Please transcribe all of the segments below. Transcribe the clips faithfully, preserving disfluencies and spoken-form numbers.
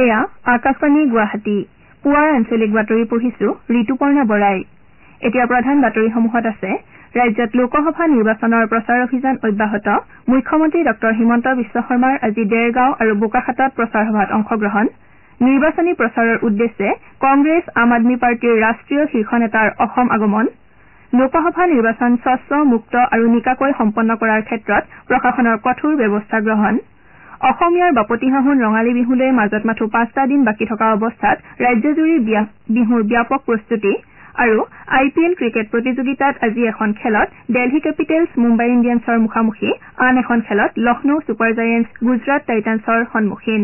এয়া আকাশবাণী গুৱাহাটী পুৱাৰ আঞ্চলিক বাতৰি পঢ়িছো ঋতুপৰ্ণা বৰাই। এতিয়া প্ৰধান বাতৰিসমূহত আছে ৰাজ্যত লোকসভা নিৰ্বাচনৰ প্ৰচাৰ অভিযান অব্যাহত। মুখ্যমন্ত্ৰী ডঃ হিমন্ত বিশ্ব শৰ্মাৰ আজি দেৰগাঁও আৰু বোকাখাতত প্ৰচাৰ সভাত অংশগ্ৰহণ। নিৰ্বাচনী প্ৰচাৰৰ উদ্দেশ্যে কংগ্ৰেছ আম আদমী পাৰ্টীৰ ৰাষ্ট্ৰীয় শীৰ্ষ নেতাৰ অসম আগমন। লোকসভা নিৰ্বাচন স্বচ্ছ মুক্ত আৰু নিকাকৈ সম্পন্ন কৰাৰ ক্ষেত্ৰত প্ৰশাসনৰ কঠোৰ ব্যৱস্থা গ্ৰহণ। অসমীয়াৰ বাপতিসাহোন ৰঙালী বিহুলৈ মাজত মাথো পাঁচটা দিন বাকী থকা অৱস্থাত ৰাজ্যজুৰি বিহুৰ ব্যাপক প্ৰস্তুতি আৰু আই পি এল ক্ৰিকেট প্ৰতিযোগিতাত আজি এখন খেলত দিল্লী কেপিটেলছ মুম্বাই ইণ্ডিয়ানছৰ মুখামুখি, আন এখন খেলত লক্ষ্ণৌ ছুপাৰ জায়েণ্টছ গুজৰাট টাইটান্ছৰ সন্মুখীন।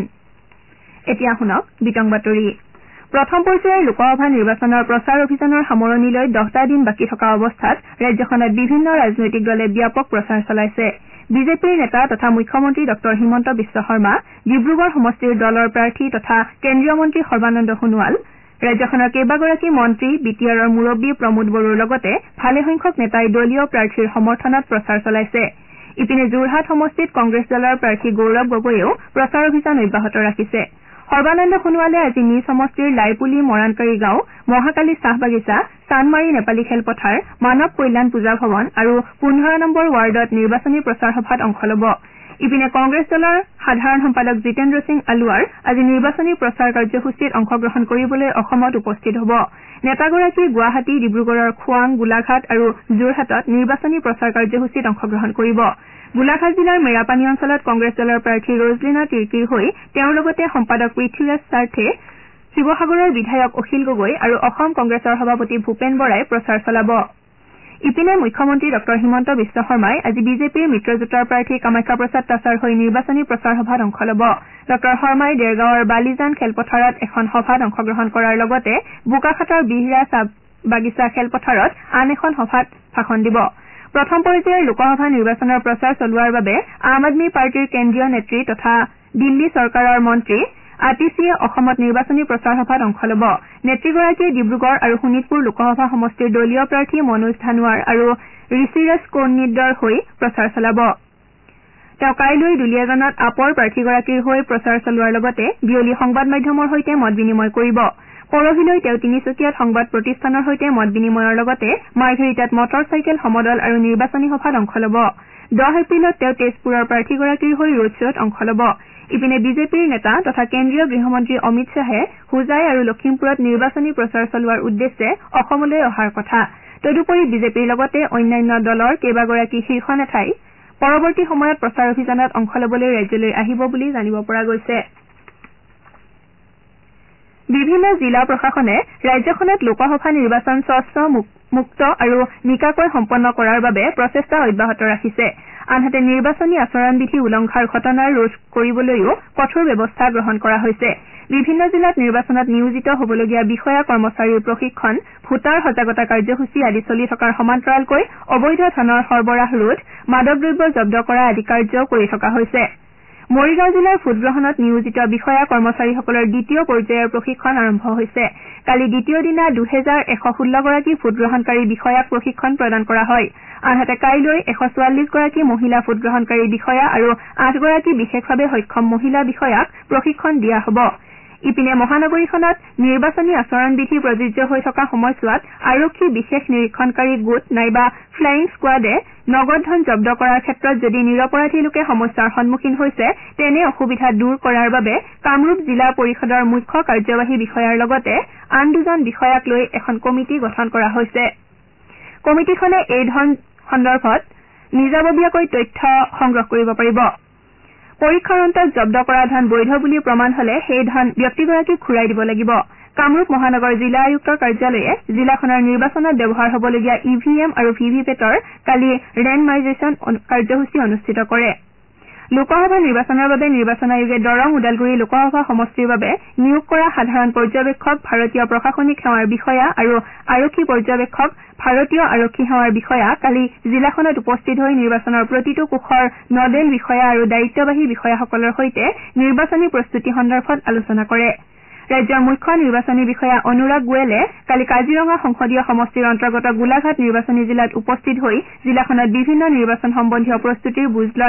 এতিয়া শুনক বিতং বাতৰি। প্ৰথম পৰ্যায়ৰ লোকসভা নিৰ্বাচনৰ প্ৰচাৰ অভিযানৰ সামৰণিলৈ দহটা দিন বাকী থকা অৱস্থাত ৰাজ্যখনত বিভিন্ন ৰাজনৈতিক দলে ব্যাপক প্ৰচাৰ চলাইছে। বিজেপিৰ নেতা তথা মুখ্যমন্ত্ৰী ডঃ হিমন্ত বিশ্ব শৰ্মা, ডিব্ৰুগড় সমষ্টিৰ দলৰ প্ৰাৰ্থী তথা কেন্দ্ৰীয় মন্ত্ৰী সৰ্বানন্দ সোণোৱাল, ৰাজ্যখনৰ কেইবাগৰাকী মন্ত্ৰী, বি টি আৰৰ মুৰব্বী প্ৰমোদ বড়োৰ লগতে ভালেসংখ্যক নেতাই দলীয় প্ৰাৰ্থীৰ সমৰ্থনত প্ৰচাৰ চলাইছে। ইপিনে যোৰহাট সমষ্টিত কংগ্ৰেছ দলৰ প্ৰাৰ্থী গৌৰৱ গগৈয়েও প্ৰচাৰ অভিযান অব্যাহত ৰাখিছে। সৰ্বানন্দ সোণোৱালে আজি নিজ সমষ্টিৰ লাইপুলি মৰাণকাৰী গাঁও, মহাকালী চাহ বাগিচা, চানমাৰী নেপালী খেলপথাৰ, মানৱ কল্যাণ পূজা ভৱন আৰু পোন্ধৰ নম্বৰ ৱাৰ্ডত নিৰ্বাচনী প্ৰচাৰ সভাত অংশ ল'ব। ইপিনে কংগ্ৰেছ দলৰ সাধাৰণ সম্পাদক জিতেন্দ্ৰ সিং আলোৱাৰ আজি নিৰ্বাচনী প্ৰচাৰ কাৰ্যসূচীত অংশগ্ৰহণ কৰিবলৈ অসমত উপস্থিত হ'ব। নেতাগৰাকী গুৱাহাটী, ডিব্ৰুগড়ৰ খোৱাং, গোলাঘাট আৰু যোৰহাটত নিৰ্বাচনী প্ৰচাৰ কাৰ্যসূচীত অংশগ্ৰহণ কৰিব। গোলাঘাট জিলাৰ মেৰাপানী অঞ্চলত কংগ্ৰেছ দলৰ প্ৰাৰ্থী ৰজলিনা তিৰ্কীৰ হৈ তেওঁৰ লগতে সম্পাদক পৃথ্বীৰাজ চাৰ্থে, শিৱসাগৰৰ বিধায়ক অখিল গগৈ আৰু অসম কংগ্ৰেছৰ সভাপতি ভূপেন বৰাই প্ৰচাৰ চলাব। ইপিনে মুখ্যমন্ত্ৰী ডঃ হিমন্ত বিশ্ব শৰ্মাই আজি বিজেপিৰ মিত্ৰজোঁটৰ প্ৰাৰ্থী কামাখ্যা প্ৰসাদ তাছাৰ হৈ নিৰ্বাচনী প্ৰচাৰ সভাত অংশ ল'ব। ডঃ শৰ্মাই দেৰগাঁৱৰ বালিজান খেলপথাৰত এখন সভাত অংশগ্ৰহণ কৰাৰ লগতে বোকাখাতৰ বিহৰা চাহ বাগিচা খেলপথাৰত আন এখন সভাত ভাষণ দিব। প্ৰথম পৰ্যায়ৰ লোকসভা নিৰ্বাচনৰ প্ৰচাৰ চলোৱাৰ বাবে আম আদমী পাৰ্টীৰ কেন্দ্ৰীয় নেত্ৰী তথা দিল্লী চৰকাৰৰ মন্ত্ৰী আতিশীয়ে অসমত নিৰ্বাচনী প্ৰচাৰ সভাত অংশ ল'ব। নেত্ৰীগৰাকীয়ে ডিব্ৰুগড় আৰু শোণিতপুৰ লোকসভা সমষ্টিৰ দলীয় প্ৰাৰ্থী মনোজ ধানোৱাৰ আৰু ঋষিৰাজ কৌৰনিদ্ৰৰ হৈ প্ৰচাৰ চলাব। তেওঁ কাইলৈ দুলীয়াজানত আপৰ প্ৰাৰ্থীগৰাকীৰ হৈ প্ৰচাৰ চলোৱাৰ লগতে বিয়লি সংবাদ মাধ্যমৰ সৈতে মত বিনিময় কৰিব। পৰহিলৈ তেওঁ তিনিচুকীয়াত সংবাদ প্ৰতিষ্ঠানৰ সৈতে মত বিনিময়ৰ লগতে মাৰ্ঘেৰিটাত মটৰ চাইকেল সমদল আৰু নিৰ্বাচনী সভাত অংশ ল'ব। দহ এপ্ৰিলত তেওঁ তেজপুৰৰ প্ৰাৰ্থীগৰাকীৰ হৈ ৰোড শ্বত অংশ ল'ব। ইপিনে বিজেপিৰ নেতা তথা কেন্দ্ৰীয় গৃহমন্ত্ৰী অমিত শ্বাহে হোজাই আৰু লখিমপুৰত নিৰ্বাচনী প্ৰচাৰ চলোৱাৰ উদ্দেশ্যে অসমলৈ অহাৰ কথা। তদুপৰি বিজেপিৰ লগতে অন্যান্য দলৰ কেইবাগৰাকী শীৰ্ষ নেতাই পৰৱৰ্তী সময়ত প্ৰচাৰ অভিযানত অংশ ল'বলৈ ৰাজ্যলৈ আহিব বুলি জানিব পৰা গৈছে। বিভিন্ন জিলা প্ৰশাসনে ৰাজ্যখনত লোকসভা নিৰ্বাচন স্বচ্ছ মুক্ত আৰু নিকাকৈ সম্পন্ন কৰাৰ বাবে প্ৰচেষ্টা অব্যাহত ৰাখিছে। আনহাতে নিৰ্বাচনী আচৰণ বিধি উলংঘাৰ ঘটনা ৰোধ কৰিবলৈও কঠোৰ ব্যৱস্থা গ্ৰহণ কৰা হৈছে। বিভিন্ন জিলাত নিৰ্বাচনত নিয়োজিত হ'বলগীয়া বিষয়া কৰ্মচাৰীৰ প্ৰশিক্ষণ, ভোটাৰ সজাগতা কাৰ্যসূচী আদি চলি থকাৰ সমান্তৰালকৈ অবৈধ ধনৰ সৰবৰাহ ৰোধ, মাদক দ্ৰব্য জব্দ কৰা আদি কাৰ্যও কৰি থকা হৈছে। মৰিগাঁও জিলাৰ ভোটগ্ৰহণত নিয়োজিত বিষয়া কৰ্মচাৰীসকলৰ দ্বিতীয় পৰ্যায়ৰ প্ৰশিক্ষণ আৰম্ভ হৈছে। কালি দ্বিতীয় দিনা দুহেজাৰ এশ ষোল্লগৰাকী ভোটগ্ৰহণকাৰী বিষয়াক প্ৰশিক্ষণ প্ৰদান কৰা হয়। আনহাতে কাইলৈ এশ চৌৱাল্লিছ গৰাকী মহিলা ভোটগ্ৰহণকাৰী বিষয়া আৰু আঠগৰাকী বিশেষভাৱে সক্ষম মহিলা বিষয়াক প্ৰশিক্ষণ দিয়া হ'ব। ইপিনে মহানগৰীখনত নিৰ্বাচনী আচৰণ বিধি প্ৰযোজ্য হৈ থকা সময়ছোৱাত আৰক্ষী বিশেষ নিৰীক্ষণকাৰী গোট নাইবা ফ্লাইং স্কোৱাডে নগদ ধন জব্দ কৰাৰ ক্ষেত্ৰত যদি নিৰপৰাধী লোকে সমস্যাৰ সন্মুখীন হৈছে তেনে অসুবিধা দূৰ কৰাৰ বাবে কামৰূপ জিলা পৰিষদৰ মুখ্য কাৰ্যবাহী বিষয়াৰ লগতে আন দুজন বিষয়াক লৈ এখন কমিটি গঠন কৰা হৈছে। কমিটিখনে এই ধন সন্দৰ্ভত নিজাববীয়াকৈ তথ্য সংগ্ৰহ কৰিব পাৰিব। পৰীক্ষাৰ অন্তত জব্দ কৰা ধন বৈধ বুলি প্ৰমাণ হলে সেই ধন ব্যক্তিগৰাকীক ঘূৰাই দিব লাগিব। কামৰূপ মহানগৰ জিলা আয়ুক্তৰ কাৰ্যালয়ে জিলাখনৰ নিৰ্বাচনত ব্যৱহাৰ হ'বলগীয়া ই ভি এম আৰু ভি ভি পেটৰ কালি ৰেণ্ডমাইজেশ্যন কাৰ্যসূচী অনুষ্ঠিত কৰে। লোকসভা নিৰ্বাচনৰ বাবে নিৰ্বাচন আয়োগে দৰং, ওদালগুৰি লোকসভা সমষ্টিৰ বাবে নিয়োগ কৰা সাধাৰণ পৰ্যবেক্ষক, ভাৰতীয় প্ৰশাসনিক সেৱাৰ বিষয়া আৰু আৰক্ষী পৰ্যবেক্ষক, ভাৰতীয় আৰক্ষী সেৱাৰ বিষয়া কালি জিলাখনত উপস্থিত হৈ নিৰ্বাচনৰ প্ৰতিটো কোষৰ নডেল বিষয়া আৰু দায়িত্ববাহী বিষয়াসকলৰ সৈতে নিৰ্বাচনী প্ৰস্তুতি সন্দৰ্ভত আলোচনা কৰে। ৰাজ্যৰ মুখ্য নিৰ্বাচনী বিষয়া অনুৰাগ গোৱেলে কালি কাজিৰঙা সংসদীয় সমষ্টিৰ অন্তৰ্গত গোলাঘাট নিৰ্বাচনী জিলাত উপস্থিত হৈ জিলাখনত বিভিন্ন নিৰ্বাচন সম্বন্ধীয় প্ৰস্তুতিৰ বুজ লয়।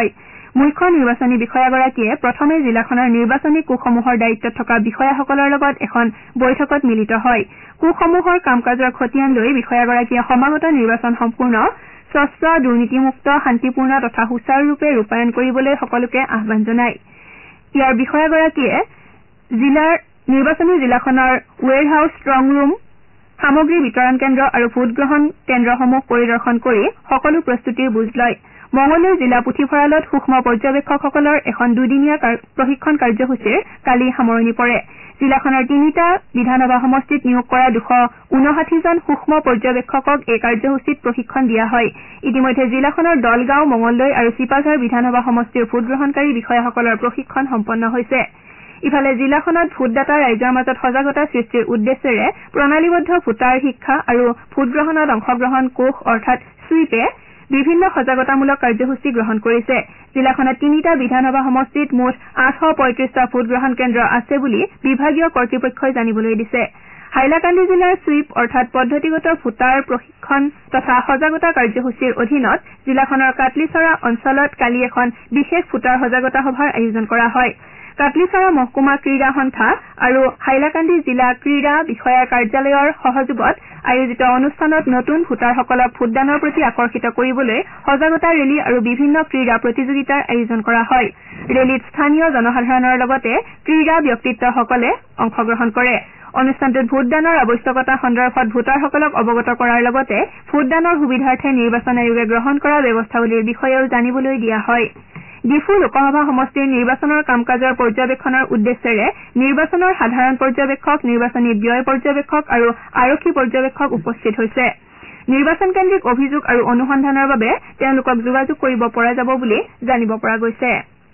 মুখ্য নিৰ্বাচনী বিষয়াগৰাকীয়ে প্ৰথমে জিলাখনৰ নিৰ্বাচনী কোষসমূহৰ দায়িত্বত থকা বিষয়াসকলৰ লগত এখন বৈঠকত মিলিত হয়। কোষসমূহৰ কাম কাজৰ খতিয়ান লৈ বিষয়াগৰাকীয়ে সমাগত নিৰ্বাচন সম্পূৰ্ণ স্বচ্ছ দুৰ্নীতিমুক্ত শান্তিপূৰ্ণ তথা সুচাৰুৰূপে ৰূপায়ণ কৰিবলৈ সকলোকে আহ্বান জনায়। ইয়াৰ বিষয়াগৰাকীয়ে জিলাৰ নিৰ্বাচনী জিলাখনৰ ৱেৰ হাউচ ষ্ট্ৰং ৰুম সামগ্ৰী বিতৰণ কেন্দ্ৰ আৰু ভোটগ্ৰহণ কেন্দ্ৰসমূহ পৰিদৰ্শন কৰি সকলো প্ৰস্তুতিৰ বুজ লয়। মঙলদৈ জিলা পুথিভঁৰালত সূক্ষ্ম পৰ্যবেক্ষকসকলৰ এখন দুদিনীয়া প্ৰশিক্ষণ কাৰ্যসূচীৰ কালি সামৰণি পৰে। জিলাখনৰ তিনিটা বিধানসভা সমষ্টিত নিয়োগ কৰা দুশ ঊনষাঠিজন সূক্ষ্ম পৰ্যবেক্ষকক এই কাৰ্যসূচীত প্ৰশিক্ষণ দিয়া হয়। ইতিমধ্যে জিলাখনৰ দলগাঁও মঙলদৈ আৰু চিপাঝাৰ বিধানসভা সমষ্টিৰ ভোটগ্ৰহণকাৰী বিষয়াসকলৰ প্ৰশিক্ষণ সম্পন্ন হৈছে। ইফালে জিলাখনত ভোটদাতা ৰাইজৰ মাজত সজাগতা সৃষ্টিৰ উদ্দেশ্যেৰে প্ৰণালীবদ্ধ ভোটাৰ শিক্ষা আৰু ভোটগ্ৰহণত অংশগ্ৰহণ কোষ অৰ্থাৎ ছুইপে বিভিন্ন সজাগতামূলক কাৰ্যসূচী গ্ৰহণ কৰিছে। জিলাখনত তিনিটা বিধানসভা সমষ্টিত মুঠ আঠশ পঁয়ত্ৰিশটা ভোটগ্ৰহণ কেন্দ্ৰ আছে বুলি বিভাগীয় কৰ্তৃপক্ষই জানিবলৈ দিছে। হাইলাকান্দি জিলাৰ ছুইপ অৰ্থাৎ পদ্ধতিগত ভোটাৰ প্ৰশিক্ষণ তথা সজাগতা কাৰ্যসূচীৰ অধীনত জিলাখনৰ কাটলিচৰা অঞ্চলত কালি এখন বিশেষ ভোটাৰ সজাগতা সভাৰ আয়োজন কৰা হয়। কাটলিচৰা মহকুমা ক্ৰীড়া সন্থা আৰু হাইলাকান্দি জিলা ক্ৰীড়া বিষয়াৰ কাৰ্যালয়ৰ সহযোগত আয়োজিত অনুষ্ঠানত নতুন ভোটাৰসকলক ভোটদানৰ প্ৰতি আকৰ্ষিত কৰিবলৈ সজাগতা ৰেলী আৰু বিভিন্ন ক্ৰীড়া প্ৰতিযোগিতাৰ আয়োজন কৰা হয়। ৰেলীত স্থানীয় জনসাধাৰণৰ লগতে ক্ৰীড়া ব্যক্তিত্বসকলে অংশগ্ৰহণ কৰে। অনুষ্ঠানটোত ভোটদানৰ আৱশ্যকতা সন্দৰ্ভত ভোটাৰসকলক অৱগত কৰাৰ লগতে ভোটদানৰ সুবিধাৰ্থে নিৰ্বাচন আয়োগে গ্ৰহণ কৰা ব্যৱস্থাৱলীৰ বিষয়েও জানিবলৈ দিয়া হয়। ডিফু লোকসভা সমষ্টিৰ নিৰ্বাচনৰ কাম কাজৰ পৰ্যবেক্ষণৰ উদ্দেশ্যেৰে নিৰ্বাচনৰ সাধাৰণ পৰ্যবেক্ষক, নিৰ্বাচনী ব্যয় পৰ্যবেক্ষক আৰু আৰক্ষী পৰ্যবেক্ষক উপস্থিত হৈছে। নিৰ্বাচন কেন্দ্ৰিক অভিযোগ আৰু অনুসন্ধানৰ বাবে তেওঁলোকক যোগাযোগ কৰিব পৰা যাব বুলি জানিব পৰা গৈছে।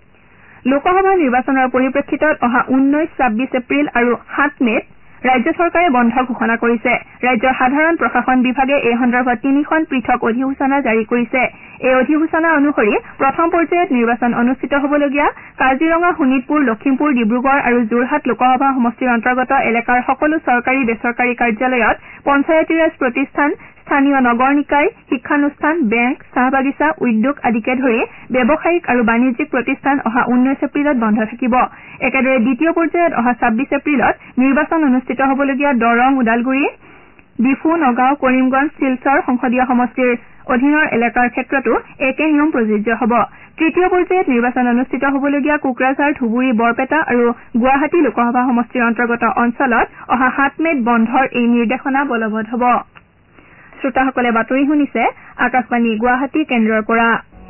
লোকসভা নিৰ্বাচনৰ পৰিপ্ৰেক্ষিতত অহা ঊনৈশ ছাব্বিছ এপ্ৰিল আৰু সাত মেত ৰাজ্য চৰকাৰে বন্ধ ঘোষণা কৰিছে। ৰাজ্যৰ সাধাৰণ প্ৰশাসন বিভাগে এই সন্দৰ্ভত তিনিখন পৃথক অধিসূচনা জাৰি কৰিছে। এই অধিসূচনা অনুসৰি প্ৰথম পৰ্যায়ত নিৰ্বাচন অনুষ্ঠিত হ'বলগীয়া কাজিৰঙা, শোণিতপুৰ, লখিমপুৰ, ডিব্ৰুগড় আৰু যোৰহাট লোকসভা সমষ্টিৰ অন্তৰ্গত এলেকাৰ সকলো চৰকাৰী বেচৰকাৰী কাৰ্যালয়ত, পঞ্চায়তীৰাজ প্ৰতিষ্ঠান, স্থানীয় নগৰ নিকায়, শিক্ষানুষ্ঠান, বেংক, চাহ বাগিচা, উদ্যোগ আদিকে ধৰি ব্যৱসায়িক আৰু বাণিজ্যিক প্ৰতিষ্ঠান অহা ঊনৈশ এপ্ৰিলত বন্ধ থাকিব। একেদৰে দ্বিতীয় পৰ্যায়ত অহা ছাব্বিছ এপ্ৰিলত নিৰ্বাচন অনুষ্ঠিত হ'বলগীয়া দৰং, ওদালগুৰি, ডিফু, নগাঁও, কৰিমগঞ্জ, শিলচৰ সংসদীয় সমষ্টিৰ অধীনৰ এলেকাৰ ক্ষেত্ৰতো একে নিয়ম প্ৰযোজ্য হ'ব। তৃতীয় পৰ্যায়ত নিৰ্বাচন অনুষ্ঠিত হ'বলগীয়া কোকৰাঝাৰ, ধুবুৰী, বৰপেটা আৰু গুৱাহাটী লোকসভা সমষ্টিৰ অন্তৰ্গত অঞ্চলত অহা সাত মেত বন্ধৰ এই নিৰ্দেশনা বলবৎ হ'ব। শ্ৰোতাসকলে বাতৰি শুনিছে আকাশবাণী গুৱাহাটী কেন্দ্ৰৰ পৰা।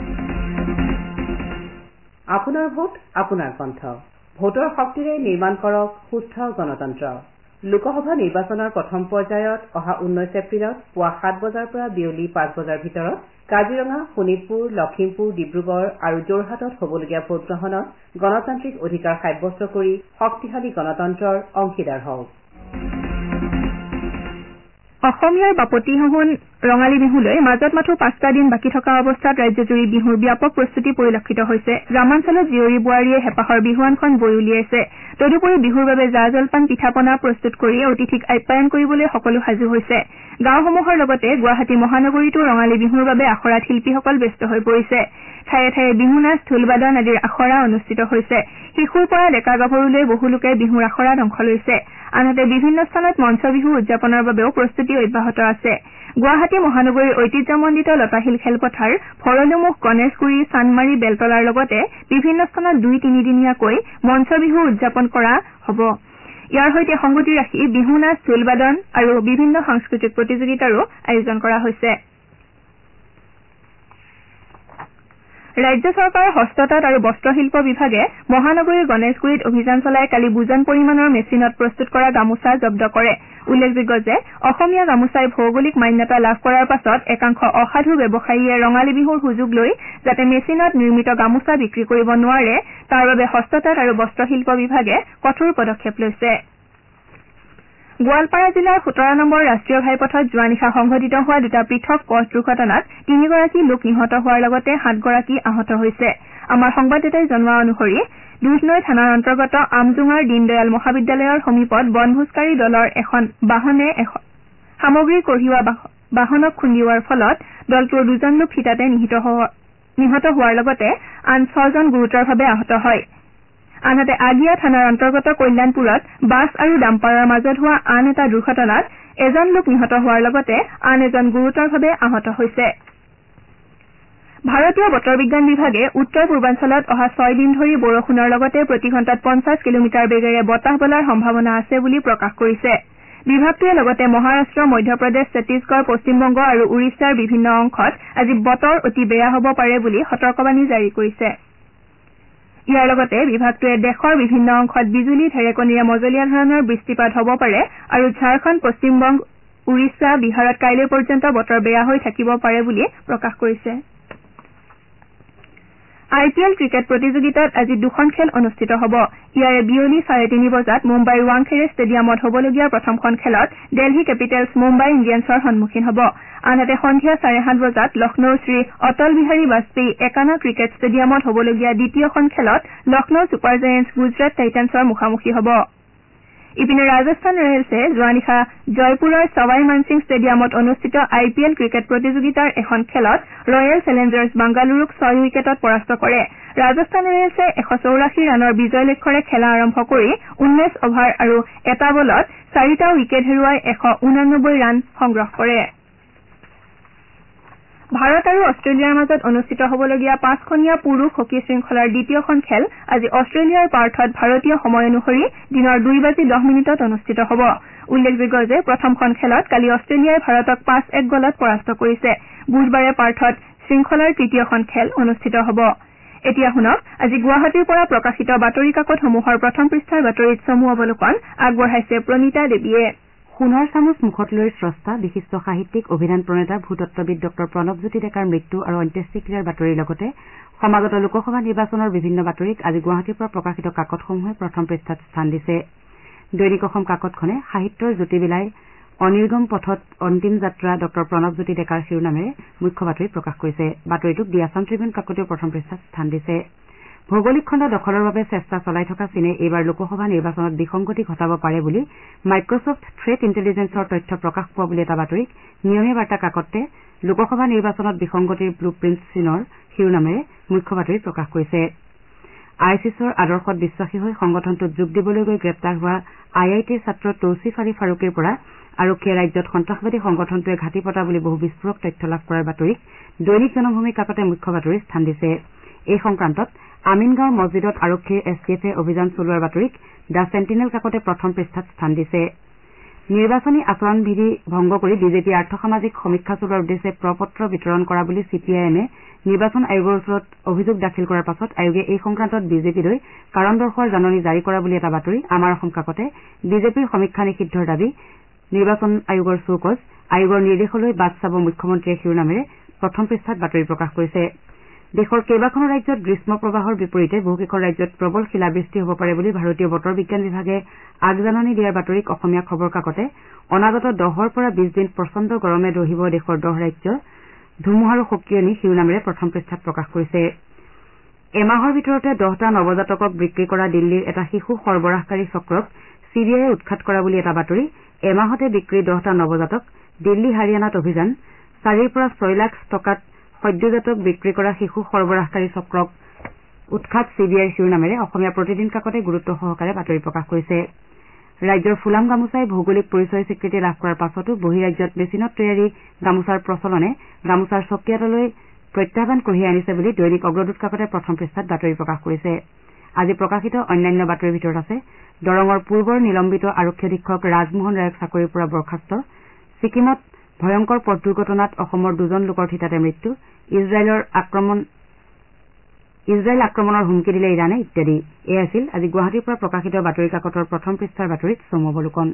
আপোনাৰ ভোট আপোনাৰ কণ্ঠ। ভোটৰ শক্তিৰে নিৰ্মাণ কৰক সুস্থ গণতন্ত্ৰ। লোকসভা নিৰ্বাচনৰ প্ৰথম পৰ্যায়ত অহা ঊনৈশ এপ্ৰিলত পুৱা সাত বজাৰ পৰা বিয়লি পাঁচ বজাৰ ভিতৰত কাজিৰঙা, শোণিতপুৰ, লখিমপুৰ, ডিব্ৰুগড় আৰু যোৰহাটত হ'বলগীয়া ভোটগ্ৰহণত গণতান্ত্ৰিক অধিকাৰ সাব্যস্ত কৰি শক্তিশালী গণতন্ত্ৰৰ অংশীদাৰ হওক। অসমীয়াৰ বাপতি সাহোন ৰঙালী বিহুলৈ মাজত মাথো পাঁচটা দিন বাকী থকা অৱস্থাত ৰাজ্যজুৰি বিহুৰ ব্যাপক প্ৰস্তুতি পৰিলক্ষিত হৈছে। গ্ৰামাঞ্চলত জীয়ৰী বোৱাৰীয়ে হেঁপাহৰ বিহুৱানখন বৈ উলিয়াইছে। তদুপৰি বিহুৰ বাবে জা জলপান, পিঠা পনা প্ৰস্তুত কৰি অতিথিক আপ্যায়ন কৰিবলৈ সকলো সাজু হৈছে। গাঁওসমূহৰ লগতে গুৱাহাটী মহানগৰীতো ৰঙালী বিহুৰ বাবে আখৰাত শিল্পীসকল ব্যস্ত হৈ পৰিছে। ঠায়ে ঠায়ে বিহু নাচ, ঢোল-বাদন আদিৰ আখৰা অনুষ্ঠিত হৈছে। শিশুৰ পৰা ডেকা গাভৰুলৈ বহু লোকে বিহুৰ আখৰাত অংশ লৈছে। আনহাতে বিভিন্ন স্থানত মঞ্চ বিহু উদযাপনৰ বাবেও প্ৰস্তুতি অব্যাহত আছে। গুৱাহাটী মহানগৰীৰ ঐতিহ্যমণ্ডিত লতাশিল খেলপথাৰ, ভৰলুমুখ, গণেশগুৰি, চান্দমাৰী, বেলতলাৰ লগতে বিভিন্ন স্থানত দুই তিনিদিনীয়াকৈ মঞ্চ বিহু উদযাপন কৰা হ'ব। ইয়াৰ সৈতে সংগতি ৰাখি বিহু নাচ, ঢোল-বাদন আৰু বিভিন্ন সাংস্কৃতিক প্ৰতিযোগিতাৰো আয়োজন কৰা হৈছে। ৰাজ্য চৰকাৰৰ হস্ততাঁত আৰু বস্ত্ৰশিল্প বিভাগে মহানগৰীৰ গণেশগুৰিত অভিযান চলাই কালি বুজন পৰিমাণৰ মেচিনত প্ৰস্তুত কৰা গামোচা জব্দ কৰে। উল্লেখযোগ্য যে অসমীয়া গামোচাই ভৌগোলিক মান্যতা লাভ কৰাৰ পাছত একাংশ অসাধু ব্যৱসায়ীয়ে ৰঙালী বিহুৰ সুযোগ লৈ যাতে মেচিনত নিৰ্মিত গামোচা বিক্ৰী কৰিব নোৱাৰে তাৰ বাবে হস্ততাঁত আৰু বস্ত্ৰশিল্প বিভাগে কঠোৰ পদক্ষেপ লৈছে। গোৱালপাৰা জিলাৰ সোতৰ নম্বৰ ৰাষ্ট্ৰীয় ঘাইপথত যোৱা নিশা সংঘটিত হোৱা দুটা পৃথক পথ দুৰ্ঘটনাত তিনিগৰাকী লোক নিহত হোৱাৰ লগতে সাতগৰাকী আহত হৈছে। আমাৰ সংবাদদাতাই জনোৱা অনুসৰি দুধনৈ থানাৰ অন্তৰ্গত আমজোঙাৰ দীনদয়াল মহাবিদ্যালয়ৰ সমীপত বনভোজকাৰী দলৰ এখন বাহনে সামগ্ৰী কঢ়িওৱা বাহনক খুন্দিওৱাৰ ফলত দলটোৰ দুজন লোক থিতাতে নিহত হোৱাৰ লগতে আন ছজন গুৰুতৰভাৱে আহত হয় আনহাতে আগিয়া থানাৰ অন্তৰ্গত কল্যাণপুৰত বাছ আৰু ডাম্পাৰৰ মাজত হোৱা আন এটা দুৰ্ঘটনাত এজন লোক নিহত হোৱাৰ লগতে আন এজন গুৰুতৰভাৱে আহত হৈছে ভাৰতীয় বতৰ বিজ্ঞান বিভাগে উত্তৰ পূৰ্বাঞ্চলত অহা ছয় দিন ধৰি বৰষুণৰ লগতে প্ৰতি ঘণ্টাত পঞ্চাছ কিলোমিটাৰ বেগেৰে বতাহ বলাৰ সম্ভাৱনা আছে বুলি প্ৰকাশ কৰিছে বিভাগটোৱে লগতে মহাৰাষ্ট্ৰ মধ্যপ্ৰদেশ ছত্তীশগড় পশ্চিমবংগ আৰু উৰিষ্যাৰ বিভিন্ন অংশত আজি বতৰ অতি বেয়া হ'ব পাৰে বুলি সতৰ্কবাণী জাৰি কৰিছে ইয়াৰ লগতে বিভাগটোৱে দেশৰ বিভিন্ন অংশত বিজুলী ঢেৰেকণীৰে মজলীয়া ধৰণৰ বৃষ্টিপাত হ'ব পাৰে আৰু ঝাৰখণ্ড পশ্চিমবংগ উৰিষ্যা বিহাৰত কাইলৈ পৰ্যন্ত বতৰ বেয়া হৈ থাকিব পাৰে বুলি প্ৰকাশ কৰিছে আই পি এল ক্ৰিকেট প্ৰতিযোগিতাত আজি দুখন খেল অনুষ্ঠিত হ'ব ইয়াৰে বিয়লি চাৰে তিনি বজাত মুম্বাইৰ ৱাংখেড়ে ষ্টেডিয়ামত হ'বলগীয়া প্ৰথমখন খেলত দিল্লী কেপিটেলছ মুম্বাই ইণ্ডিয়ানছৰ সন্মুখীন হ'ব আনহাতে সন্ধিয়া চাৰে সাত বজাত লক্ষ্ণৌৰ শ্ৰী অটল বিহাৰী বাজপেয়ী একানা ক্ৰিকেট ষ্টেডিয়ামত হ'বলগীয়া দ্বিতীয়খন খেলত লক্ষ্ণৌ ছুপাৰ জায়েণ্টছ গুজৰাট টাইটান্ছৰ মুখামুখি হ'ব ইপিনে ৰাজস্থান ৰয়েলছে যোৱা নিশা জয়পুৰৰ সৱাই মানসিং ষ্টেডিয়ামত অনুষ্ঠিত আই পি এল ক্ৰিকেট প্ৰতিযোগিতাৰ এখন খেলত ৰয়েল চেলেঞ্জাৰ্ছ বাংগালুৰুক ছয় উইকেটত পৰাস্ত কৰে ৰাজস্থান ৰয়েলছে এশ চৌৰাশী ৰানৰ বিজয় লক্ষ্যৰে খেলা আৰম্ভ কৰি ঊনৈশ অভাৰ আৰু এটা বলত চাৰিটা উইকেট হেৰুৱাই এশ ঊনানব্বৈ ৰান সংগ্ৰহ কৰে ভাৰত আৰু অষ্ট্ৰেলিয়াৰ মাজত অনুষ্ঠিত হ'বলগীয়া পাঁচখনীয়া পুৰুষ হকী শৃংখলাৰ দ্বিতীয়খন খেল আজি অষ্ট্ৰেলিয়াৰ পাৰ্থত ভাৰতীয় সময় অনুসৰি দিনৰ দুই বাজি দহ মিনিটত অনুষ্ঠিত হ'ব উল্লেখযোগ্য যে প্ৰথমখন খেলত কালি অষ্ট্ৰেলিয়াই ভাৰতক পাঁচ এক গলত পৰাস্ত কৰিছে বুধবাৰে পাৰ্থত শৃংখলাৰ তৃতীয়খন খেল অনুষ্ঠিত হ'ব এতিয়া শুনক আজি গুৱাহাটীৰ পৰা প্ৰকাশিত বাতৰি কাকতসমূহৰ প্ৰথম পৃষ্ঠাৰ বাতৰিত চমু অৱলোকন আগবঢ়াইছে প্ৰণীতা দেৱীয়ে সোণৰ চামুচ মুখত লৈ স্ৰষ্টা বিশিষ্ট সাহিত্যিক অভিধান প্ৰণেতা ভূতত্ববিদ ডঃ প্ৰণৱজ্যোতি ডেকাৰ মৃত্যু আৰু অন্ত্যেষ্টিক্ৰিয়াৰ বাতৰিৰ লগতে সমাগত লোকসভা নিৰ্বাচনৰ বিভিন্ন বাতৰিক আজি গুৱাহাটীৰ পৰা প্ৰকাশিত কাকতসমূহে প্ৰথম পৃষ্ঠাত স্থান দিছে দৈনিক অসম কাকতখনে সাহিত্যৰ জ্যোতি বিলাই অনিৰ্গম পথত অন্তিম যাত্ৰা ডঃ প্ৰণৱজ্যোতি ডেকাৰ শিৰোনামেৰে মুখ্য বাতৰি প্ৰকাশ কৰিছে বাতৰিটোক দি আছাম ট্ৰিবিউন কাকতেও প্ৰথম পৃষ্ঠাত স্থান দিছে ভৌগোলিক খণ্ড দখলৰ বাবে চেষ্টা চলাই থকা চীনে এইবাৰ লোকসভা নিৰ্বাচনত বিসংগতি ঘটাব পাৰে বুলি মাইক্ৰছফ্ট থ্ৰেট ইণ্টেলিজেন্সৰ তথ্য প্ৰকাশ পোৱা বুলি এটা বাতৰিক নিয়মীয়া বাৰ্তা কাকতে লোকসভা নিৰ্বাচনত বিসংগতিৰ ব্লু প্ৰিণ্ট চীনৰ শিৰোনামেৰে মুখ্য বাতৰি প্ৰকাশ কৰিছে আই চিছৰ আদৰ্শত বিশ্বাসী হৈ সংগঠনটোত যোগ দিবলৈ গৈ গ্ৰেপ্তাৰ হোৱা আই আই টিৰ ছাত্ৰ তৌছিফ আলী ফাৰুকীৰ পৰা আৰক্ষীয়ে ৰাজ্যত সন্ত্ৰাসবাদী সংগঠনটোৱে ঘাটি পতা বুলি বহু বিস্ফোৰক তথ্য লাভ কৰাৰ বাতৰিক দৈনিক জনভূমি কাকতে মুখ্য বাতৰিৰ স্থান দিছে এই সংক্ৰান্তত আমিনগাঁও মছজিদত আৰক্ষীৰ এছ টি এফে অভিযান চলোৱাৰ বাতৰিক দ্য চেণ্টিনেল কাকতে প্ৰথম পৃষ্ঠাত স্থান দিছে নিৰ্বাচনী আচৰণ বিধি ভংগ কৰি বিজেপি আৰ্থ সামাজিক সমীক্ষা চলোৱাৰ উদ্দেশ্যে প্ৰপত্ৰ বিতৰণ কৰা বুলি চি পি আই এমে নিৰ্বাচন আয়োগৰ ওচৰত অভিযোগ দাখিল কৰাৰ পাছত আয়োগে এই সংক্ৰান্তত বিজেপিলৈ কাৰণ দৰ্শোৱাৰ জাননী জাৰি কৰা বুলি এটা বাতৰি আমাৰ অসম কাকতে বিজেপিৰ সমীক্ষা নিষিদ্ধৰ দাবী নিৰ্বাচন আয়োগৰ চৌকজ আয়োগৰ নিৰ্দেশলৈ বাট চাব মুখ্যমন্ত্ৰীয়ে শিৰোনামেৰে প্ৰথম পৃষ্ঠাত বাতৰি প্ৰকাশ কৰিছে দেশৰ কেইবাখনো ৰাজ্যত গ্ৰীষ্ম প্ৰবাহৰ বিপৰীতে বহুকেইখন ৰাজ্যত প্ৰবল শিলাবৃষ্টি হ'ব পাৰে বুলি ভাৰতীয় বতৰ বিজ্ঞান বিভাগে আগজাননী দিয়াৰ বাতৰিক অসমীয়া খবৰ কাকতে অনাগত দহৰ পৰা বিশ দিন প্ৰচণ্ড গৰমে দহিব দেশৰ দহ ৰাজ্য ধুমুহাৰো সক্ৰিয়নি শিৰোনামেৰে প্ৰথম পৃষ্ঠাত প্ৰকাশ কৰিছে এমাহৰ ভিতৰতে দহটা নৱজাতকক বিক্ৰী কৰা দিল্লীৰ এটা শিশু সৰবৰাহকাৰী চক্ৰক চি বি আইয়ে উৎখাত কৰা বুলি এটা বাতৰি এমাহতে বিক্ৰী দহটা নৱজাতক দিল্লী হাৰিয়ানাত অভিযান চাৰিৰ পৰা ছয় লাখ টকাত সদ্যজাতক বিক্ৰী কৰা শিশু সৰবৰাহকাৰী চক্ৰক উৎখাত চি বি আইৰ শিৰোনামেৰে অসমীয়া প্ৰতিদিন কাকতে গুৰুত্ব সহকাৰে বাতৰি প্ৰকাশ কৰিছে ৰাজ্যৰ ফুলাম গামোচাই ভৌগোলিক পৰিচয় স্বীকৃতি লাভ কৰাৰ পাছতো বহিৰাজ্যত মেচিনত তৈয়াৰী গামোচাৰ প্ৰচলনে গামোচাৰ স্বকীয়তালৈ প্ৰত্যাহ্বান কঢ়িয়াই আনিছে বুলি দৈনিক অগ্ৰদূত কাকতে প্ৰথম পৃষ্ঠাত বাতৰি প্ৰকাশ কৰিছে আজি প্ৰকাশিত অন্যান্য বাতৰিৰ ভিতৰত আছে দৰঙৰ পূৰ্বৰ নিলম্বিত আৰক্ষী অধীক্ষক ৰাজমোহন ৰায়ক চাকৰিৰ পৰা বৰ্খাস্ত ছিকিমত ভয়ংকৰ পথ দুৰ্ঘটনাত অসমৰ দুজন লোকৰ থিতাতে মৃত্যু ইজৰাইলৰ আক্ৰমণ ইজৰাইল আক্ৰমণৰ হুমকি দিলে ইৰাণে ইত্যাদি এয়া আছিল আজি গুৱাহাটীৰ পৰা প্ৰকাশিত বাতৰি কাকতৰ প্ৰথম পৃষ্ঠাৰ বাতৰিত চমু অৱলোকন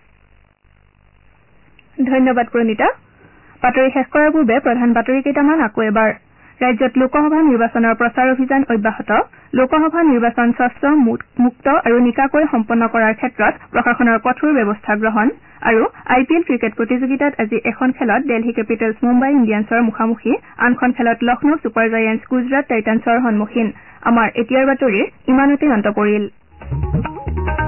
ধন্যবাদ প্ৰণীতা বাতৰি শেষ কৰাৰ পূৰ্বে প্ৰধান বাতৰি কেইটামান আকৌ এবাৰ ৰাজ্যত লোকসভা নিৰ্বাচনৰ প্ৰচাৰ অভিযান অব্যাহত লোকসভা নিৰ্বাচন স্বচ্ছ মুক্ত আৰু নিকাকৈ সম্পন্ন কৰাৰ ক্ষেত্ৰত প্ৰশাসনৰ কঠোৰ ব্যৱস্থা গ্ৰহণ আৰু আই পি এল ক্ৰিকেট প্ৰতিযোগিতাত আজি এখন খেলত দিল্লী কেপিটেলছ মুম্বাই ইণ্ডিয়ানছৰ মুখামুখি আনখন খেলত লক্ষ্ণৌ ছুপাৰ জায়েণ্টছ গুজৰাট টাইটান্ছৰ সন্মুখীন আমাৰ এতিয়াৰ বাতৰিৰ ইমানতে অন্ত পৰিল।